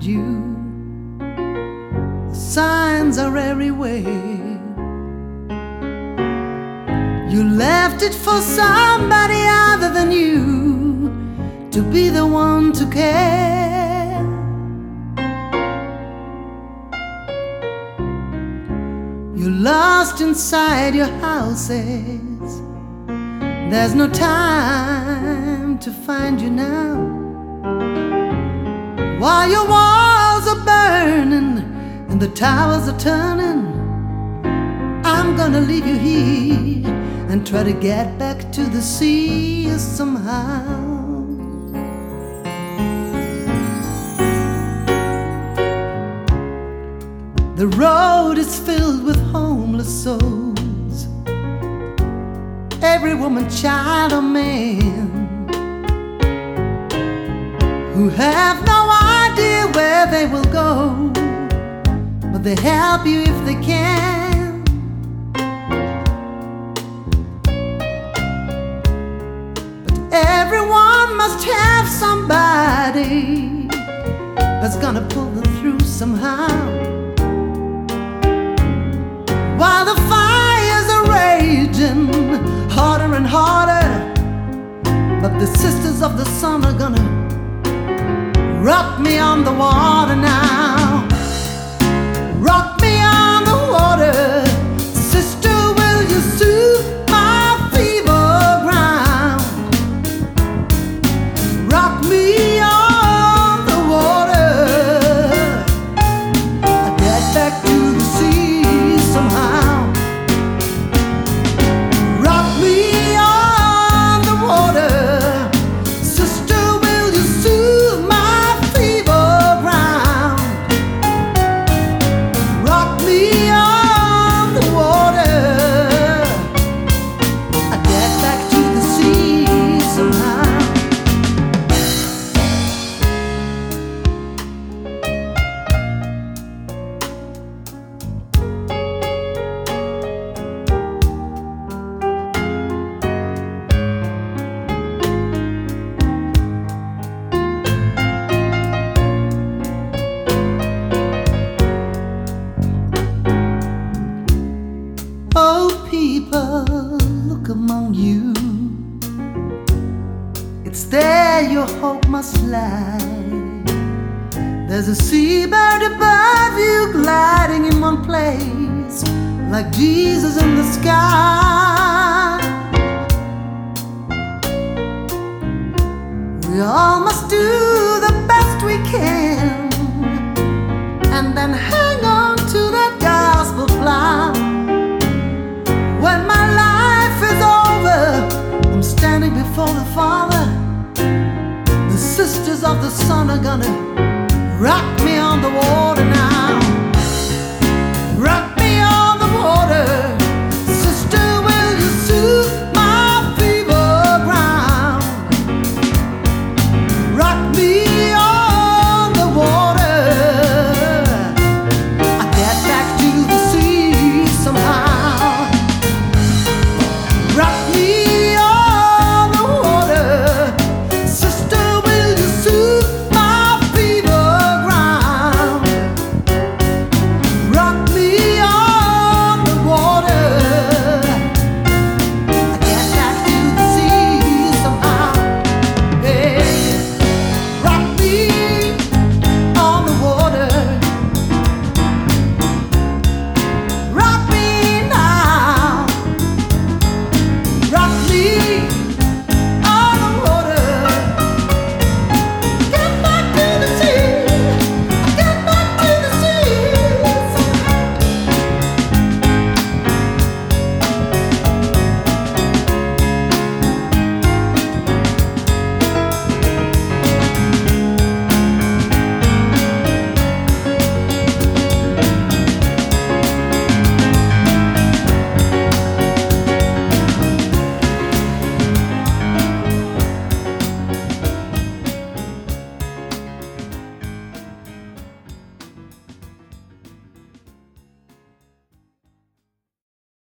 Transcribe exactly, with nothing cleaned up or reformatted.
find you. The signs are everywhere. You left it for somebody other than you to be the one to care. You're lost inside your houses. There's no time to find you now. While your walls are burning and the towers are turning, I'm gonna leave you here and try to get back to the sea somehow. The road is filled with homeless souls, every woman, child, or man, who have no idea where they will go, but they help you if they can. But everyone must have somebody that's gonna pull them through somehow. While the fires are raging harder and harder, but the sisters of the sun are gonna rock me on the water now. Rock me on the water, sister, will you soothe my fever ground? Rock me on the water, I get back to the sea somehow. Rock me on the water, sister, will you soothe my fever ground? Rock me on the water, I get back to the sea somehow. Oh, people, look among you. It's there your hope must lie. There's a seabird above you, gliding in one place, like Jesus in the sky.